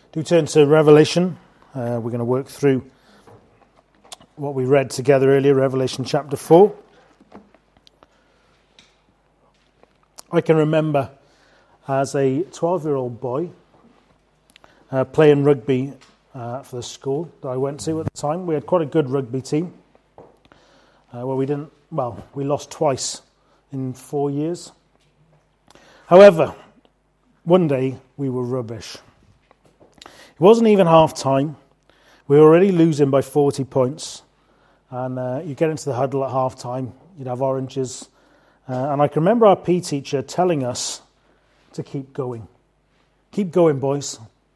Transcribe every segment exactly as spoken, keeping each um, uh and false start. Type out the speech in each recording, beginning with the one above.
Do turn to Revelation. Uh, we're going to work through what we read together earlier, Revelation chapter four. I can remember as a twelve-year-old boy uh, playing rugby uh, for the school that I went to at the time. We had quite a good rugby team. Uh, well, we didn't, well, we lost twice in four years. However, one day we were rubbish. It wasn't even half time. We were already losing by forty points. And uh, you get into the huddle at half time, you'd have oranges. Uh, and I can remember our P E teacher telling us to keep going. Keep going, boys.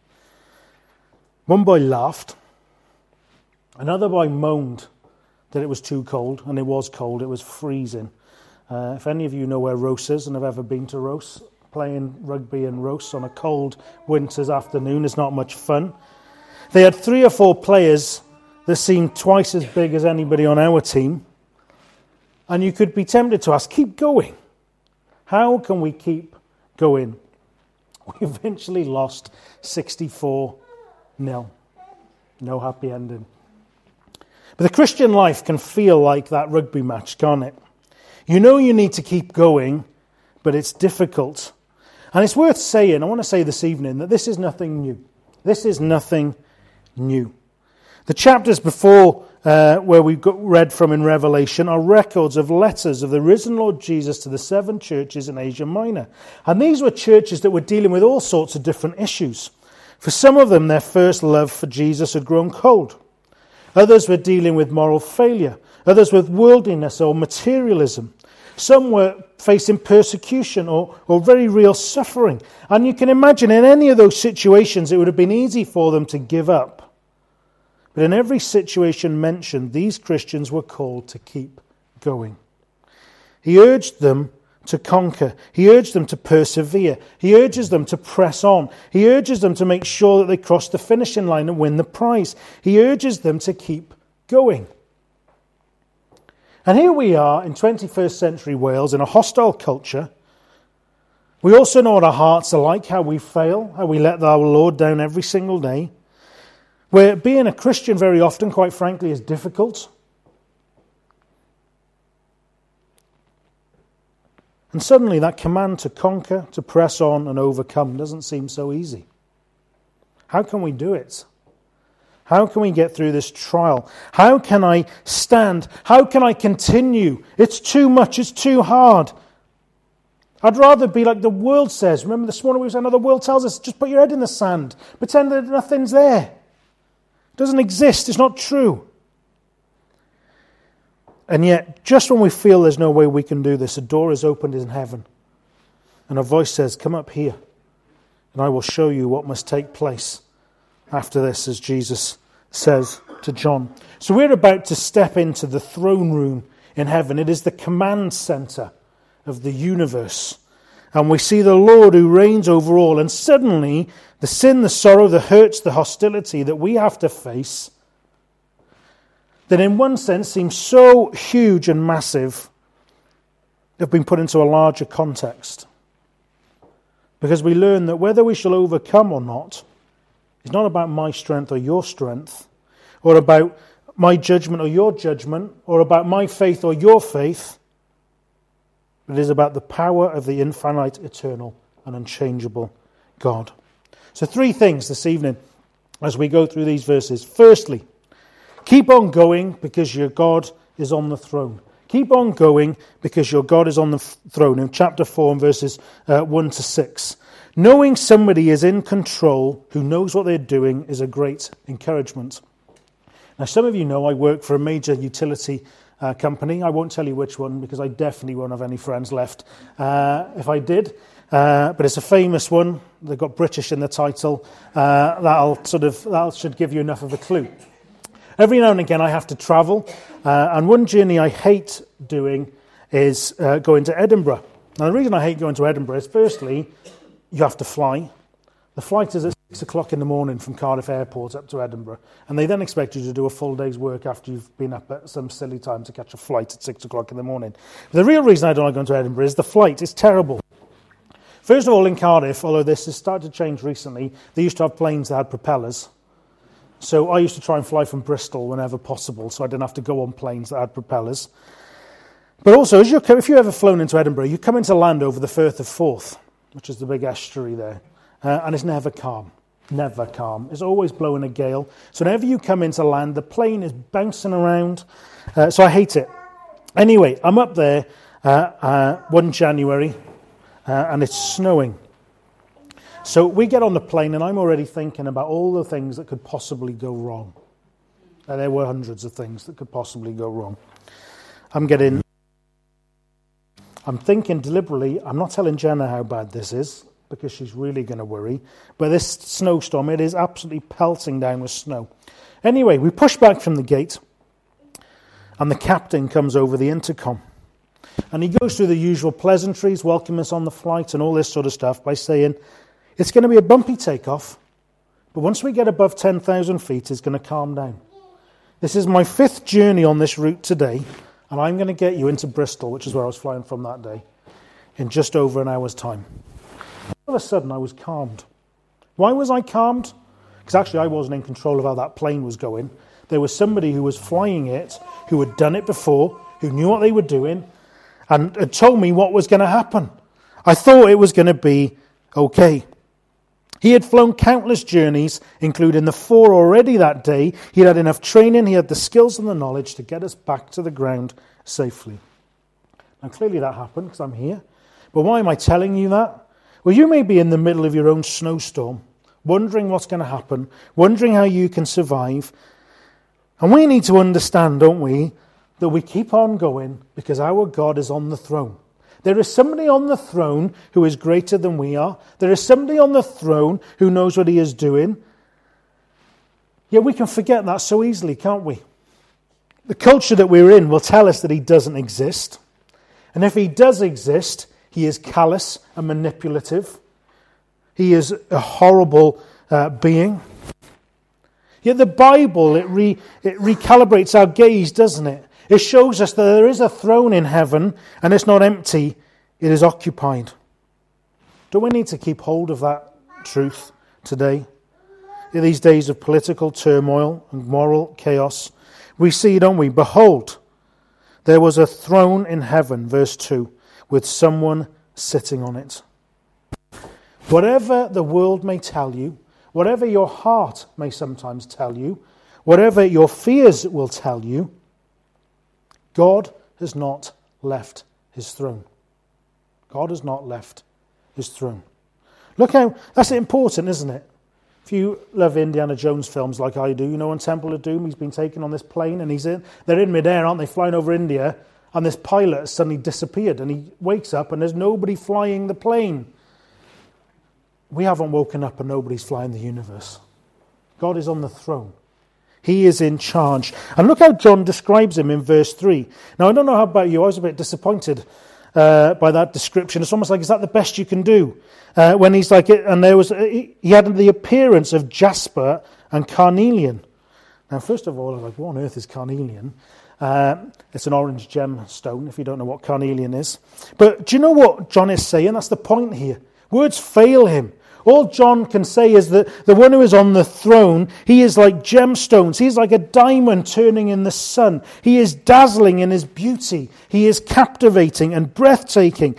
One boy laughed. Another boy moaned that it was too cold, and it was cold, it was freezing. Uh, if any of you know where Ross is and have ever been to Ross, playing rugby in Ross on a cold winter's afternoon is not much fun. They had three or four players that seemed twice as big as anybody on our team, and you could be tempted to ask, keep going. How can we keep going? We eventually lost sixty-four nil. No happy ending. But the Christian life can feel like that rugby match, can't it? You know you need to keep going, but it's difficult. And it's worth saying, I want to say this evening, that this is nothing new. This is nothing new. The chapters before uh, where we got read from in Revelation are records of letters of the risen Lord Jesus to the seven churches in Asia Minor. And these were churches that were dealing with all sorts of different issues. For some of them, their first love for Jesus had grown cold. Others were dealing with moral failure. Others with worldliness or materialism. Some were facing persecution or, or very real suffering. And you can imagine in any of those situations it would have been easy for them to give up. But in every situation mentioned, these Christians were called to keep going. He urged them to conquer. He urged them to persevere. He urges them to press on. He urges them to make sure that they cross the finishing line and win the prize. He urges them to keep going. And here we are in twenty-first century Wales in a hostile culture. We also know what our hearts are like, how we fail, how we let our Lord down every single day. Where being a Christian very often, quite frankly, is difficult. And suddenly that command to conquer, to press on and overcome doesn't seem so easy. How can we do it? How can we get through this trial? How can I stand? How can I continue? It's too much. It's too hard. I'd rather be like the world says. Remember this morning we were saying, no, the world tells us, just put your head in the sand. Pretend that nothing's there. It doesn't exist. It's not true. And yet, just when we feel there's no way we can do this, a door is opened in heaven. And a voice says, come up here, and I will show you what must take place after this, as Jesus says to John. So we're about to step into the throne room in heaven. It is the command center of the universe. And we see the Lord who reigns over all. And suddenly, the sin, the sorrow, the hurts, the hostility that we have to face, that in one sense seems so huge and massive, have been put into a larger context. Because we learn that whether we shall overcome or not, it's not about my strength or your strength, or about my judgment or your judgment, or about my faith or your faith. It is about the power of the infinite, eternal, and unchangeable God. So three things this evening as we go through these verses. Firstly, keep on going because your God is on the throne. Keep on going because your God is on the throne. In chapter four and verses uh, one to six. Knowing somebody is in control who knows what they're doing is a great encouragement. Now, some of you know I work for a major utility uh, company. I won't tell you which one because I definitely won't have any friends left uh, if I did. Uh, but it's a famous one. They've got British in the title. Uh, that'll sort of that should give you enough of a clue. Every now and again I have to travel, uh, and one journey I hate doing is uh, going to Edinburgh. Now, the reason I hate going to Edinburgh is, firstly, you have to fly. The flight is at six o'clock in the morning from Cardiff Airport up to Edinburgh, and they then expect you to do a full day's work after you've been up at some silly time to catch a flight at six o'clock in the morning. But the real reason I don't like going to Edinburgh is the flight is terrible. First of all, in Cardiff, although this has started to change recently, they used to have planes that had propellers. So I used to try and fly from Bristol whenever possible, so I didn't have to go on planes that had propellers. But also, as you if you've ever flown into Edinburgh, you come into land over the Firth of Forth, which is the big estuary there, uh, and it's never calm. Never calm. It's always blowing a gale. So whenever you come into land, the plane is bouncing around. Uh, so I hate it. Anyway, I'm up there uh, uh, one January, uh, and it's snowing. So we get on the plane, and I'm already thinking about all the things that could possibly go wrong. And there were hundreds of things that could possibly go wrong. I'm getting... I'm thinking deliberately, I'm not telling Jenna how bad this is, because she's really going to worry. But this snowstorm, it is absolutely pelting down with snow. Anyway, we push back from the gate, and the captain comes over the intercom. And he goes through the usual pleasantries, welcome us on the flight and all this sort of stuff by saying, it's going to be a bumpy takeoff, but once we get above ten thousand feet, it's going to calm down. This is my fifth journey on this route today, and I'm going to get you into Bristol, which is where I was flying from that day, in just over an hour's time. All of a sudden, I was calmed. Why was I calmed? Because actually, I wasn't in control of how that plane was going. There was somebody who was flying it, who had done it before, who knew what they were doing, and had told me what was going to happen. I thought it was going to be okay. He had flown countless journeys, including the four already that day. He had enough training, he had the skills and the knowledge to get us back to the ground safely. Now, clearly that happened because I'm here. But why am I telling you that? Well, you may be in the middle of your own snowstorm, wondering what's going to happen, wondering how you can survive. And we need to understand, don't we, that we keep on going because our God is on the throne. There is somebody on the throne who is greater than we are. There is somebody on the throne who knows what he is doing. Yet we can forget that so easily, can't we? The culture that we're in will tell us that he doesn't exist. And if he does exist, he is callous and manipulative. He is a horrible uh, being. Yet the Bible, it, re, it recalibrates our gaze, doesn't it? It shows us that there is a throne in heaven, and it's not empty, it is occupied. Don't we need to keep hold of that truth today? In these days of political turmoil and moral chaos, we see, don't we? Behold, there was a throne in heaven, verse two, with someone sitting on it. Whatever the world may tell you, whatever your heart may sometimes tell you, whatever your fears will tell you, God has not left his throne. God has not left his throne. Look how, that's important, isn't it? If you love Indiana Jones films like I do, you know on Temple of Doom, he's been taken on this plane and he's in, they're in midair, aren't they, flying over India, and this pilot has suddenly disappeared and he wakes up and there's nobody flying the plane. We haven't woken up and nobody's flying the universe. God is on the throne. He is in charge. And look how John describes him in verse three. Now, I don't know how about you. I was a bit disappointed uh, by that description. It's almost like, is that the best you can do? Uh, when he's like, and there was, he had the appearance of jasper and carnelian. Now, first of all, I was like, what on earth is carnelian? Uh, it's an orange gemstone, if you don't know what carnelian is. But do you know what John is saying? That's the point here. Words fail him. All John can say is that the one who is on the throne, he is like gemstones. He's like a diamond turning in the sun. He is dazzling in his beauty. He is captivating and breathtaking.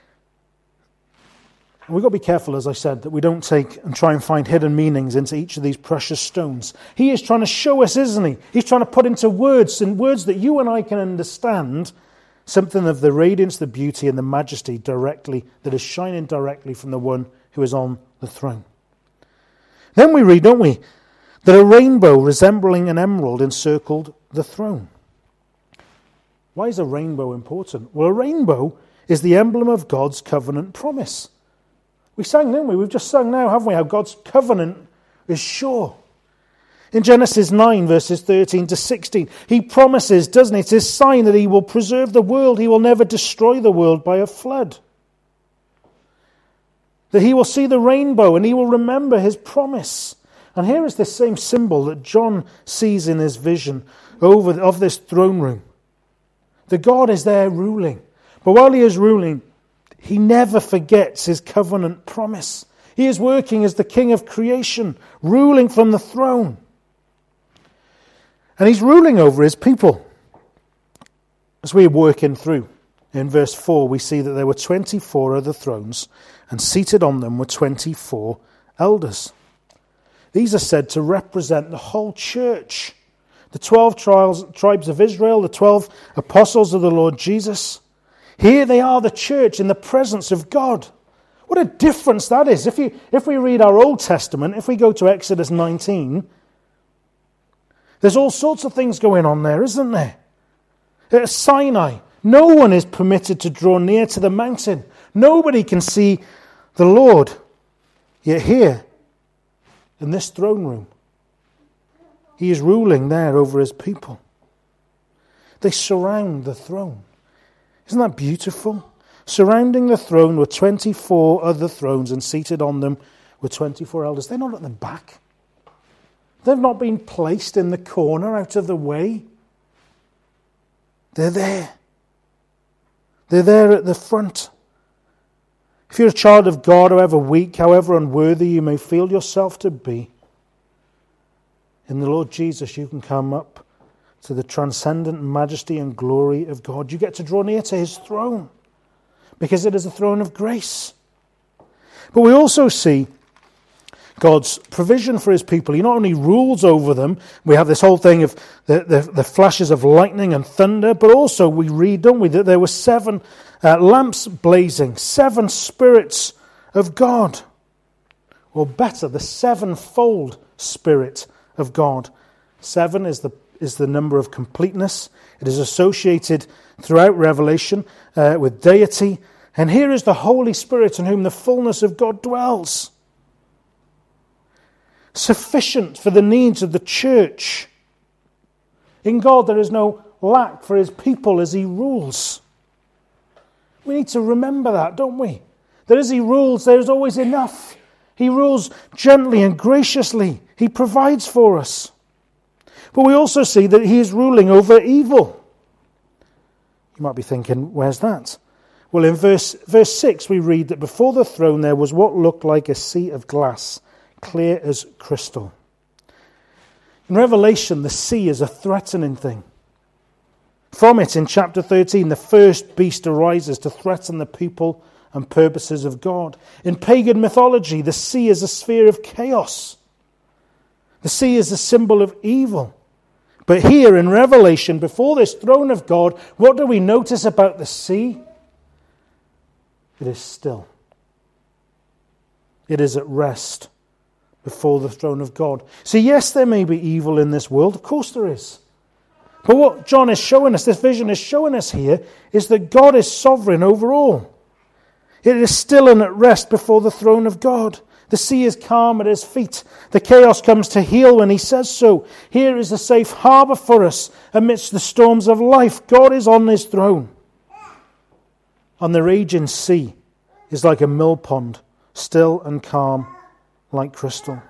And we've got to be careful, as I said, that we don't take and try and find hidden meanings into each of these precious stones. He is trying to show us, isn't he? He's trying to put into words, and words that you and I can understand, something of the radiance, the beauty, and the majesty directly, that is shining directly from the one who is on the throne. Then we read, don't we, that a rainbow resembling an emerald encircled the throne. Why is a rainbow important? Well, a rainbow is the emblem of God's covenant promise. We sang, didn't we? We've just sung now, haven't we, how God's covenant is sure. In Genesis nine, verses thirteen to sixteen, he promises, doesn't he, it's his sign that he will preserve the world. He will never destroy the world by a flood. That he will see the rainbow and he will remember his promise. And here is this same symbol that John sees in his vision over of this throne room. The God is there ruling. But while he is ruling, He never forgets his covenant promise. He is working as the King of creation, ruling from the throne. And he's ruling over his people. As we're working through, in verse four, we see that there were twenty-four other thrones, and seated on them were twenty-four elders. These are said to represent the whole church. The twelve tribes of Israel, the twelve apostles of the Lord Jesus. Here they are, the church, in the presence of God. What a difference that is. If you, if we read our Old Testament, if we go to Exodus nineteen, there's all sorts of things going on there, isn't there? At Sinai, no one is permitted to draw near to the mountain. Nobody can see the Lord. Yet here, in this throne room, he is ruling there over his people. They surround the throne. Isn't that beautiful? Surrounding the throne were twenty-four other thrones, and seated on them were twenty-four elders. They're not at the back. They've not been placed in the corner out of the way. They're there. They're there at the front. If you're a child of God, however weak, however unworthy you may feel yourself to be, in the Lord Jesus you can come up to the transcendent majesty and glory of God. You get to draw near to his throne, because it is a throne of grace. But we also see God's provision for his people. He not only rules over them, we have this whole thing of the, the, the flashes of lightning and thunder, but also we read, don't we, that there were seven uh, lamps blazing, seven spirits of God. Or better, the sevenfold Spirit of God. Seven is the, is the number of completeness. It is associated throughout Revelation uh, with deity. And here is the Holy Spirit in whom the fullness of God dwells. Sufficient for the needs of the church. In God there is no lack for his people as he rules. We need to remember that, don't we? That as he rules, there is always enough. He rules gently and graciously. He provides for us. But we also see that he is ruling over evil. You might be thinking, where's that? Well, in verse, verse six we read that before the throne there was what looked like a sea of glass, clear as crystal. In Revelation, the sea is a threatening thing. From it, in chapter thirteen, the first beast arises to threaten the people and purposes of God. In pagan mythology, the sea is a sphere of chaos. The sea is a symbol of evil. But here in Revelation, before this throne of God, what do we notice about the sea? It is still. It is at rest before the throne of God. So yes, there may be evil in this world. Of course there is. But what John is showing us, this vision is showing us here, is that God is sovereign over all. It is still and at rest before the throne of God. The sea is calm at his feet. The chaos comes to heel when he says so. Here is a safe harbour for us amidst the storms of life. God is on his throne. And the raging sea is like a mill pond, still and calm like crystal.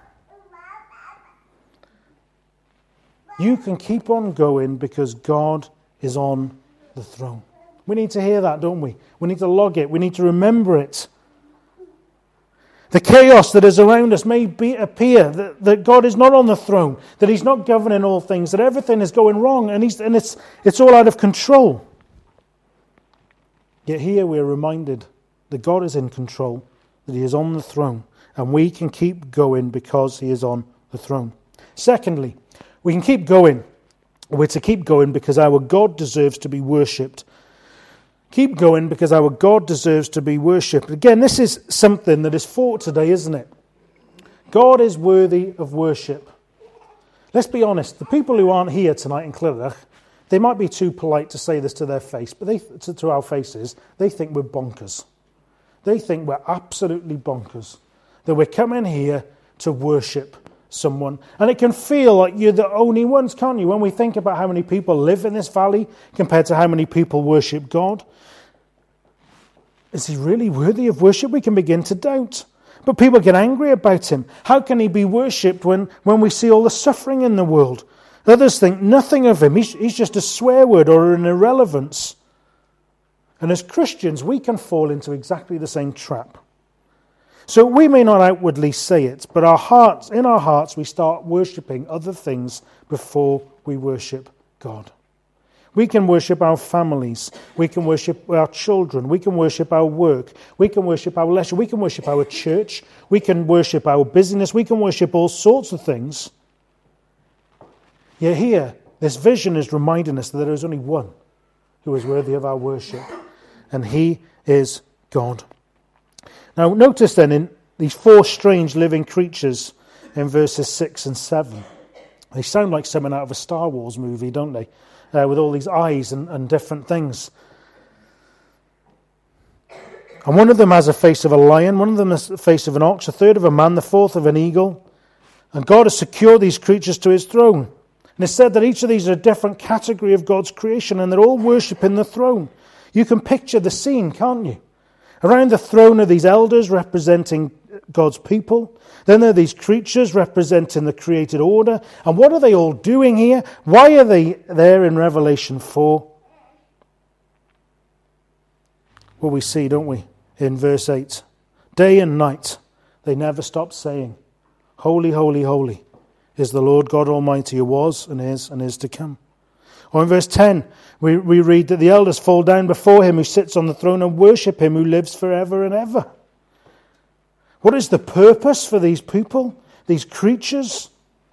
You can keep on going because God is on the throne. We need to hear that, don't we? We need to log it. We need to remember it. The chaos that is around us may be, appear that, that God is not on the throne, that he's not governing all things, that everything is going wrong and, he's, and it's, it's all out of control. Yet here we are reminded that God is in control, that he is on the throne, and we can keep going because he is on the throne. Secondly, we can keep going. We're to keep going because our God deserves to be worshipped. Keep going because our God deserves to be worshipped. Again, this is something that is fought today, isn't it? God is worthy of worship. Let's be honest, the people who aren't here tonight in Clydach, they might be too polite to say this to their face, but they, to, to our faces, they think we're bonkers. They think we're absolutely bonkers. That we're coming here to worship someone. And it can feel like you're the only ones, can't you? When we think about how many people live in this valley compared to how many people worship God. Is he really worthy of worship? We can begin to doubt. But people get angry about him. How can he be worshipped when, when we see all the suffering in the world? Others think nothing of him. He's, he's just a swear word or an irrelevance. And as Christians, we can fall into exactly the same trap. So we may not outwardly say it, but our hearts, in our hearts, we start worshipping other things before we worship God. We can worship our families. We can worship our children. We can worship our work. We can worship our leisure. We can worship our church. We can worship our busyness. We can worship all sorts of things. Yet here, this vision is reminding us that there is only one who is worthy of our worship, and he is God. Now, notice then in these four strange living creatures in verses six and seven. They sound like something out of a Star Wars movie, don't they? Uh, with all these eyes and, and different things. And one of them has a face of a lion, one of them has the face of an ox, a third of a man, the fourth of an eagle. And God has secured these creatures to his throne. And it's said that each of these are a different category of God's creation, and they're all worshipping the throne. You can picture the scene, can't you? Around the throne are these elders representing God's people. Then there are these creatures representing the created order. And what are they all doing here? Why are they there in Revelation four? Well, we see, don't we, in verse eight. Day and night, they never stop saying, Holy, holy, holy is the Lord God Almighty, who was and is and is to come. Or in verse ten, we, we read that the elders fall down before him who sits on the throne and worship him who lives forever and ever. What is the purpose for these people, these creatures?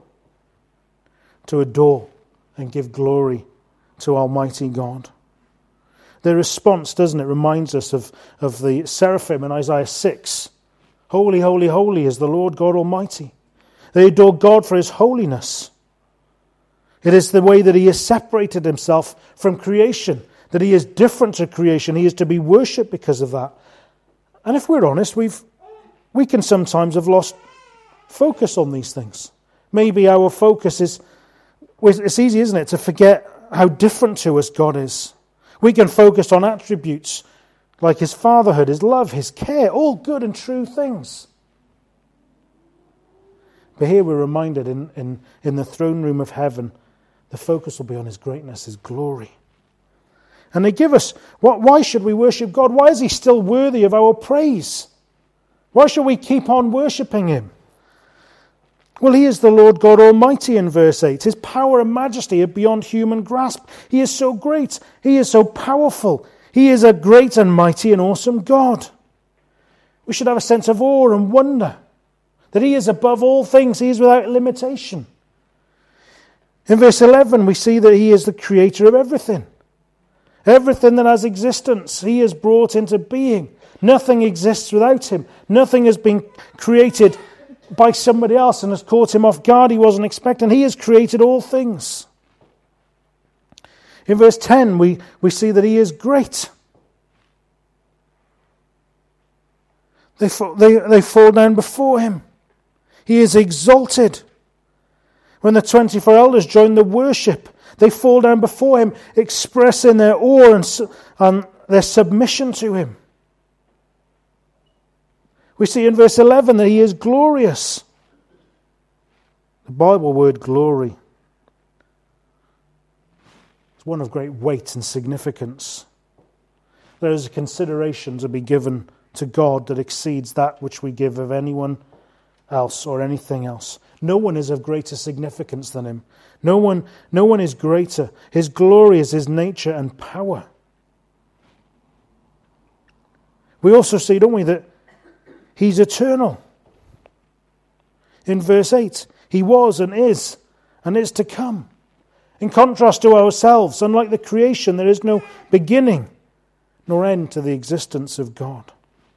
To adore and give glory to Almighty God. Their response, doesn't it, reminds us of, of the seraphim in Isaiah six. Holy, holy, holy is the Lord God Almighty. They adore God for his holiness. It is the way that he has separated himself from creation, that he is different to creation. He is to be worshipped because of that. And if we're honest, we've we can sometimes have lost focus on these things. Maybe our focus is, it's easy, isn't it, to forget how different to us God is. We can focus on attributes like his fatherhood, his love, his care, all good and true things. But here we're reminded in, in, in the throne room of heaven, the focus will be on his greatness, his glory. And they give us, what, why should we worship God? Why is he still worthy of our praise? Why should we keep on worshipping him? Well, he is the Lord God Almighty in verse eight. His power and majesty are beyond human grasp. He is so great. He is so powerful. He is a great and mighty and awesome God. We should have a sense of awe and wonder that he is above all things. He is without limitation. In verse eleven, we see that he is the creator of everything. Everything that has existence, he has brought into being. Nothing exists without him. Nothing has been created by somebody else and has caught him off guard he wasn't expecting. He has created all things. In verse ten, we, we see that he is great. They fall, they, they fall down before him. He is exalted. When the twenty-four elders join the worship, they fall down before him, expressing their awe and, and their submission to him. We see in verse eleven that he is glorious. The Bible word glory is one of great weight and significance. There is a consideration to be given to God that exceeds that which we give of anyone else or anything else. No one is of greater significance than him. No one, no one is greater. His glory is his nature and power. We also see, don't we, that he's eternal. In verse eight, he was and is and is to come. In contrast to ourselves, unlike the creation, there is no beginning nor end to the existence of God.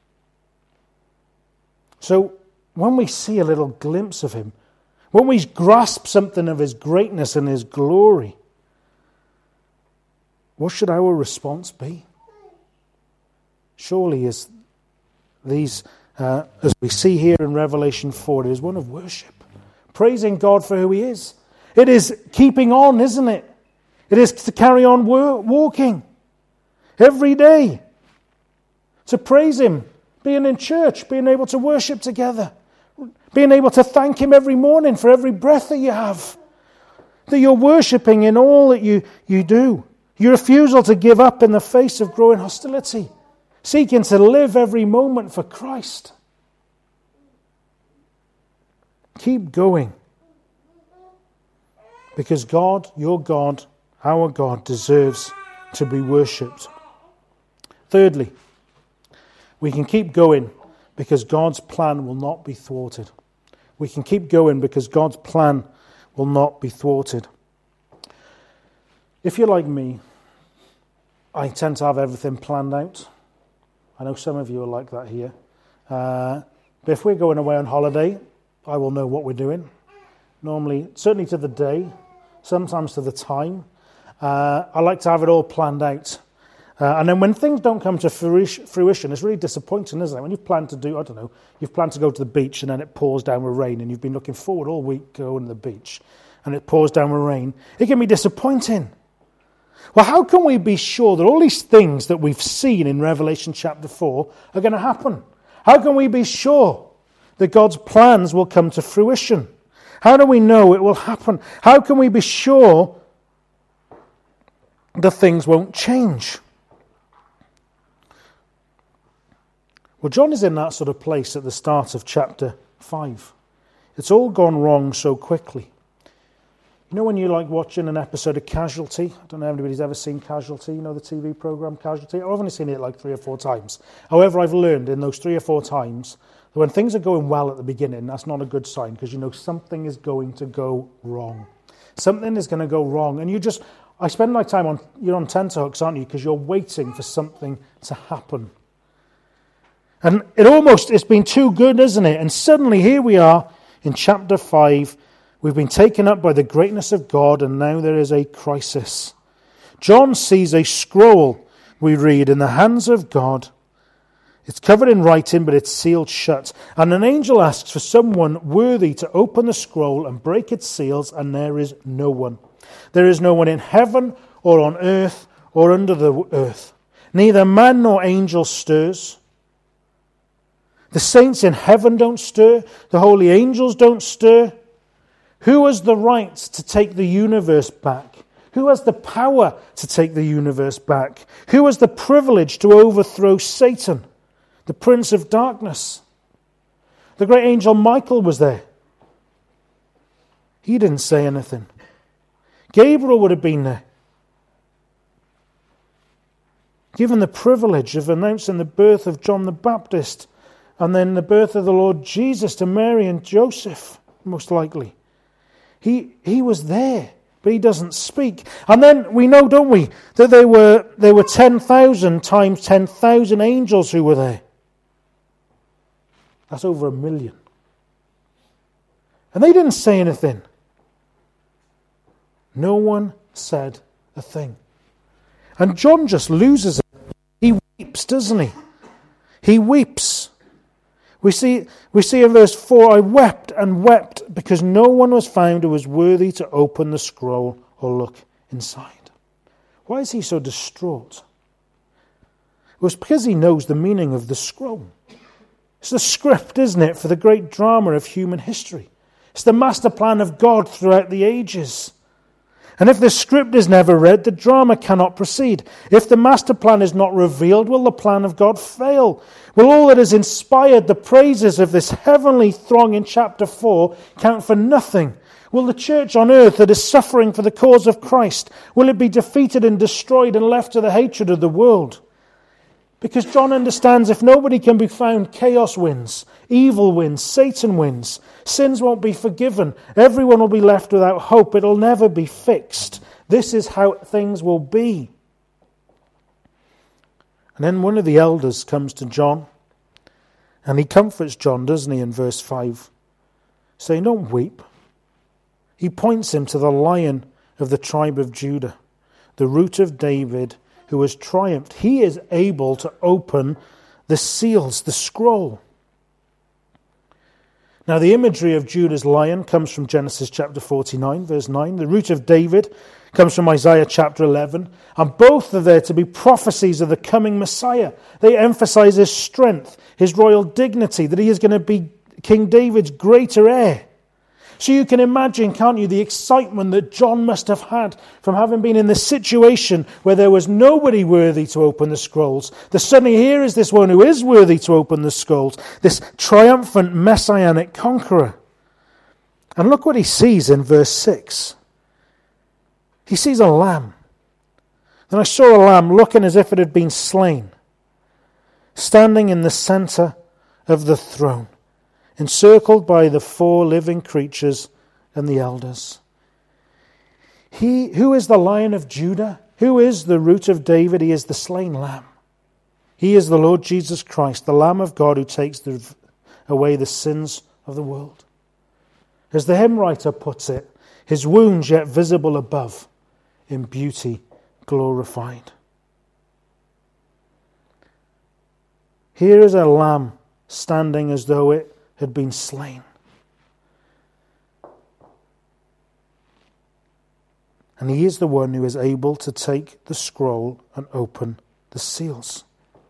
So, when we see a little glimpse of him, when we grasp something of his greatness and his glory, what should our response be? Surely, as these, uh, as we see here in Revelation four, it is one of worship, praising God for who he is. It is keeping on, isn't it? It is to carry on walking every day, to praise him, being in church, being able to worship together, being able to thank him every morning for every breath that you have, that you're worshipping in all that you, you do. Your refusal to give up in the face of growing hostility. Seeking to live every moment for Christ. Keep going. Because God, your God, our God, deserves to be worshipped. Thirdly, we can keep going because God's plan will not be thwarted. We can keep going because God's plan will not be thwarted. If you're like me, I tend to have everything planned out. I know some of you are like that here. Uh, but if we're going away on holiday, I will know what we're doing. Normally, certainly to the day, sometimes to the time. Uh, I like to have it all planned out. Uh, and then when things don't come to fruition, it's really disappointing, isn't it? When you've planned to do, I don't know, you've planned to go to the beach and then it pours down with rain and you've been looking forward all week going to the beach and it pours down with rain. It can be disappointing. Well, how can we be sure that all these things that we've seen in Revelation chapter four are going to happen? How can we be sure that God's plans will come to fruition? How do we know it will happen? How can we be sure that things won't change? Well, John is in that sort of place at the start of chapter five. It's all gone wrong so quickly. You know when you like watching an episode of Casualty? I don't know if anybody's ever seen Casualty, you know the T V programme Casualty? I've only seen it like three or four times. However, I've learned in those three or four times that when things are going well at the beginning, that's not a good sign because you know something is going to go wrong. Something is going to go wrong. And you just, I spend my time on, you're on tenterhooks, aren't you? Because you're waiting for something to happen. And it almost, it's been too good, isn't it? And suddenly here we are in chapter five. We've been taken up by the greatness of God, and now there is a crisis. John sees a scroll, we read, in the hands of God. It's covered in writing, but it's sealed shut. And an angel asks for someone worthy to open the scroll and break its seals, and there is no one. There is no one in heaven or on earth or under the earth. Neither man nor angel stirs. The saints in heaven don't stir. The holy angels don't stir. Who has the right to take the universe back? Who has the power to take the universe back? Who has the privilege to overthrow Satan, the prince of darkness? The great angel Michael was there. He didn't say anything. Gabriel would have been there, given the privilege of announcing the birth of John the Baptist and then the birth of the Lord Jesus to Mary and Joseph, most likely. He he was there, but he doesn't speak. And then we know, don't we, that there were there were ten thousand times ten thousand angels who were there. That's over a million. And they didn't say anything. No one said a thing. And John just loses it. He weeps, doesn't he? He weeps. We see, we see in verse four, I wept and wept because no one was found who was worthy to open the scroll or look inside. Why is he so distraught? It was because he knows the meaning of the scroll. It's the script, isn't it, for the great drama of human history. It's the master plan of God throughout the ages. And if the script is never read, the drama cannot proceed. If the master plan is not revealed, will the plan of God fail? Will all that has inspired the praises of this heavenly throng in chapter four count for nothing? Will the church on earth that is suffering for the cause of Christ, will it be defeated and destroyed and left to the hatred of the world? Because John understands if nobody can be found, chaos wins, evil wins, Satan wins. Sins won't be forgiven. Everyone will be left without hope. It'll never be fixed. This is how things will be. And then one of the elders comes to John, and he comforts John, doesn't he, in verse five, saying, don't weep. He points him to the Lion of the tribe of Judah, the Root of David, who has triumphed. He is able to open the seals, the scroll. Now the imagery of Judah's lion comes from Genesis chapter forty-nine, verse nine. The Root of David comes from Isaiah chapter eleven. And both are there to be prophecies of the coming Messiah. They emphasize his strength, his royal dignity, that he is going to be King David's greater heir. So you can imagine, can't you, the excitement that John must have had from having been in this situation where there was nobody worthy to open the scrolls. That suddenly here is this one who is worthy to open the scrolls, this triumphant messianic conqueror. And look what he sees in verse six. He sees a lamb. Then I saw a lamb looking as if it had been slain, standing in the center of the throne, encircled by the four living creatures and the elders. He who is the Lion of Judah, who is the Root of David, he is the slain lamb. He is the Lord Jesus Christ, the Lamb of God who takes the, away the sins of the world. As the hymn writer puts it, his wounds yet visible above, in beauty glorified. Here is a lamb standing as though it had been slain. And he is the one who is able to take the scroll and open the seals.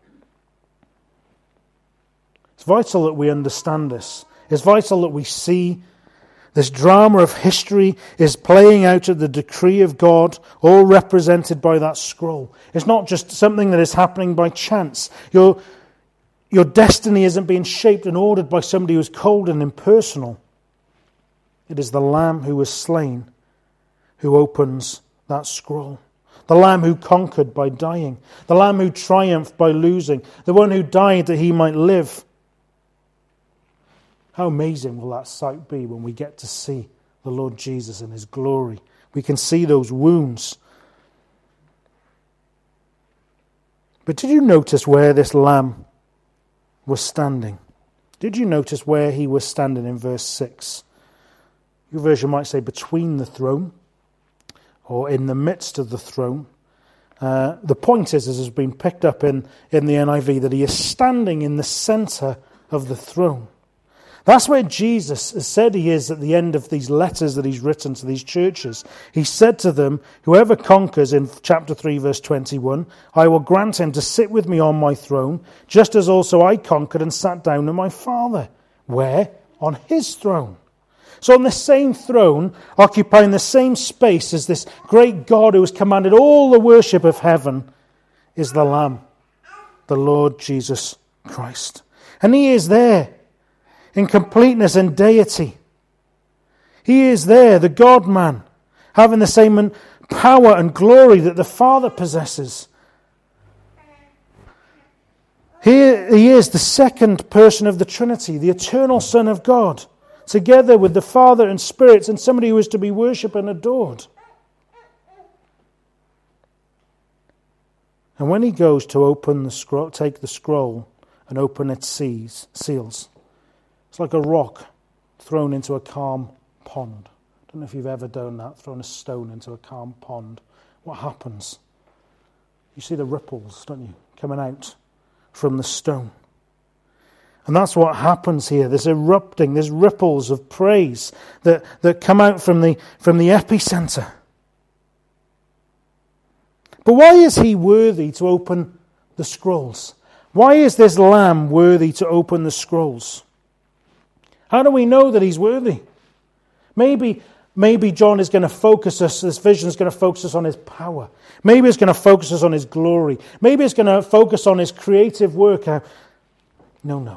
It's vital that we understand this. It's vital that we see this drama of history is playing out at the decree of God, all represented by that scroll. It's not just something that is happening by chance. Your, your destiny isn't being shaped and ordered by somebody who's cold and impersonal. It is the Lamb who was slain who opens that scroll. The Lamb who conquered by dying. The Lamb who triumphed by losing. The one who died that he might live. How amazing will that sight be when we get to see the Lord Jesus in his glory. We can see those wounds. But did you notice where this lamb was standing? Did you notice where he was standing in verse six? Your version might say between the throne or in the midst of the throne. Uh, the point is, as has been picked up in, in the N I V, that he is standing in the center of the throne. That's where Jesus has said he is at the end of these letters that he's written to these churches. He said to them, whoever conquers, in chapter three, verse twenty-one, I will grant him to sit with me on my throne, just as also I conquered and sat down with my Father. Where? On his throne. So on the same throne, occupying the same space as this great God who has commanded all the worship of heaven, is the Lamb, the Lord Jesus Christ. And he is there in completeness and deity. He is there, the God-man, having the same power and glory that the Father possesses. Here he is, the second person of the Trinity, the eternal Son of God, together with the Father and Spirit, and somebody who is to be worshipped and adored. And when he goes to open the scroll, take the scroll and open its seals, it's like a rock thrown into a calm pond. I don't know if you've ever done that, thrown a stone into a calm pond. What happens? You see the ripples, don't you, coming out from the stone. And that's what happens here. There's erupting, there's ripples of praise that, that come out from the, from the epicenter. But why is he worthy to open the scrolls? Why is this lamb worthy to open the scrolls? How do we know that he's worthy? Maybe, maybe John is going to focus us, this vision is going to focus us on his power. Maybe it's going to focus us on his glory. Maybe it's going to focus on his creative work. No, no.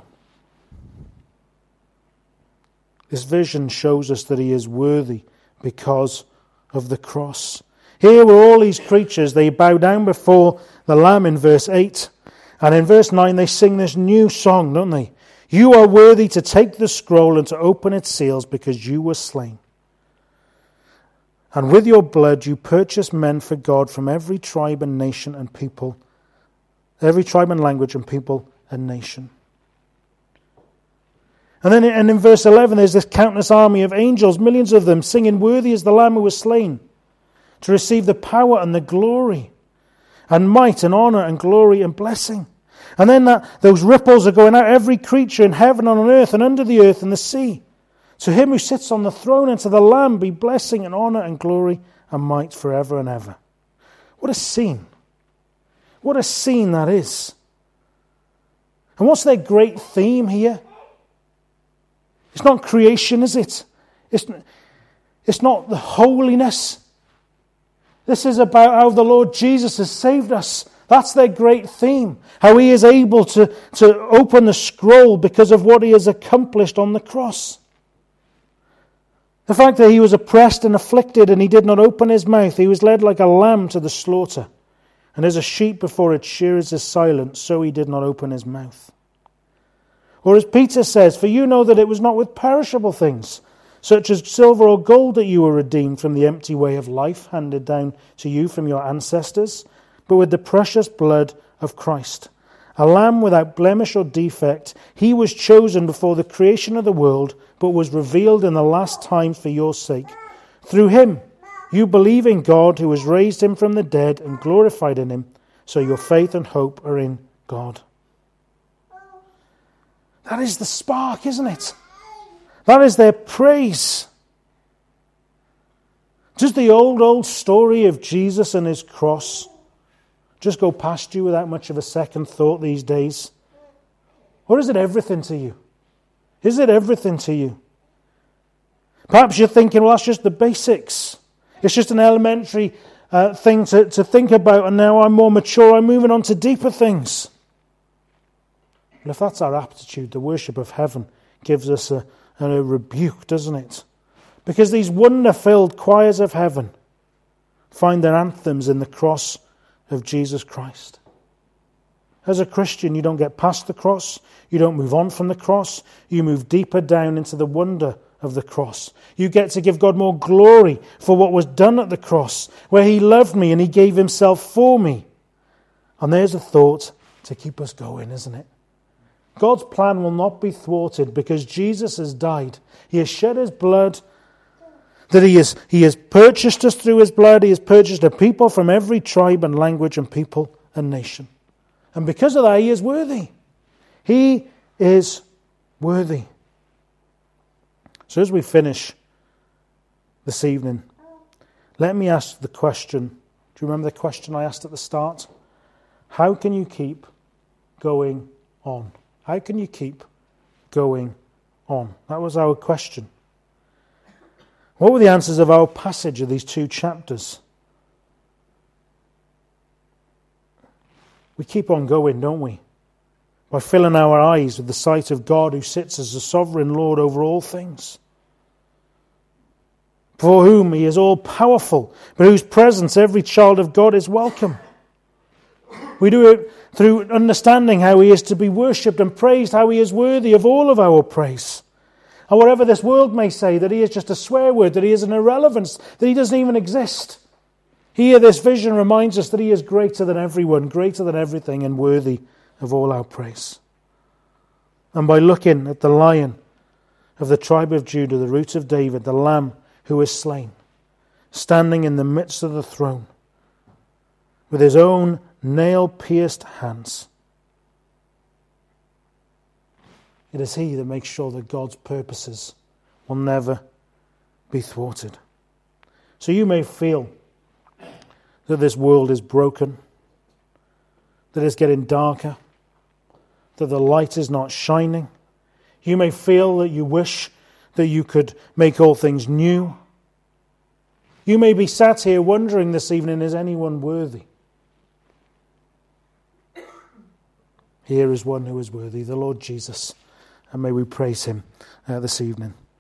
This vision shows us that he is worthy because of the cross. Here were all these creatures, they bow down before the Lamb in verse eight. And in verse nine they sing this new song, don't they? You are worthy to take the scroll and to open its seals because you were slain. And with your blood you purchased men for God from every tribe and nation and people, every tribe and language and people and nation. And then and in verse eleven there's this countless army of angels, millions of them, singing, worthy is the Lamb who was slain, to receive the power and the glory and might and honor and glory and blessing. And then that, those ripples are going out, every creature in heaven and on earth and under the earth and the sea. To him who sits on the throne and to the Lamb be blessing and honor and glory and might forever and ever. What a scene. What a scene that is. And what's their great theme here? It's not creation, is it? It's, it's not the holiness. This is about how the Lord Jesus has saved us. That's their great theme. How he is able to, to open the scroll because of what he has accomplished on the cross. The fact that he was oppressed and afflicted and he did not open his mouth. He was led like a lamb to the slaughter. And as a sheep before its shearers is silent, so he did not open his mouth. Or as Peter says, for you know that it was not with perishable things, such as silver or gold, that you were redeemed from the empty way of life handed down to you from your ancestors, but with the precious blood of Christ. A lamb without blemish or defect, he was chosen before the creation of the world, but was revealed in the last times for your sake. Through him, you believe in God who has raised him from the dead and glorified in him, so your faith and hope are in God. That is the spark, isn't it? That is their praise. Does the old, old story of Jesus and his cross just go past you without much of a second thought these days? Or is it everything to you? Is it everything to you? Perhaps you're thinking, well, that's just the basics. It's just an elementary uh, thing to, to think about, and now I'm more mature, I'm moving on to deeper things. But if that's our aptitude, the worship of heaven gives us a, a rebuke, doesn't it? Because these wonder-filled choirs of heaven find their anthems in the cross of Jesus Christ. As a Christian, you don't get past the cross. You don't move on from the cross. You move deeper down into the wonder of the cross. You get to give God more glory for what was done at the cross, where he loved me and he gave himself for me. And there's a thought to keep us going, isn't it? God's plan will not be thwarted because Jesus has died. He has shed his blood, that he has, he has purchased us through his blood. He has purchased a people from every tribe and language and people and nation. And because of that, he is worthy. He is worthy. So as we finish this evening, let me ask the question. Do you remember the question I asked at the start? How can you keep going on? How can you keep going on? That was our question. What were the answers of our passage of these two chapters? We keep on going, don't we? By filling our eyes with the sight of God who sits as the sovereign Lord over all things. For whom he is all powerful, but whose presence every child of God is welcome. We do it through understanding how he is to be worshipped and praised, how he is worthy of all of our praise. And whatever this world may say, that he is just a swear word, that he is an irrelevance, that he doesn't even exist. Here, this vision reminds us that he is greater than everyone, greater than everything, and worthy of all our praise. And by looking at the Lion of the tribe of Judah, the root of David, the Lamb who is slain, standing in the midst of the throne, with his own nail-pierced hands, it is he that makes sure that God's purposes will never be thwarted. So you may feel that this world is broken, that it's getting darker, that the light is not shining. You may feel that you wish that you could make all things new. You may be sat here wondering this evening, is anyone worthy? Here is one who is worthy, the Lord Jesus. And may we praise him uh, this evening.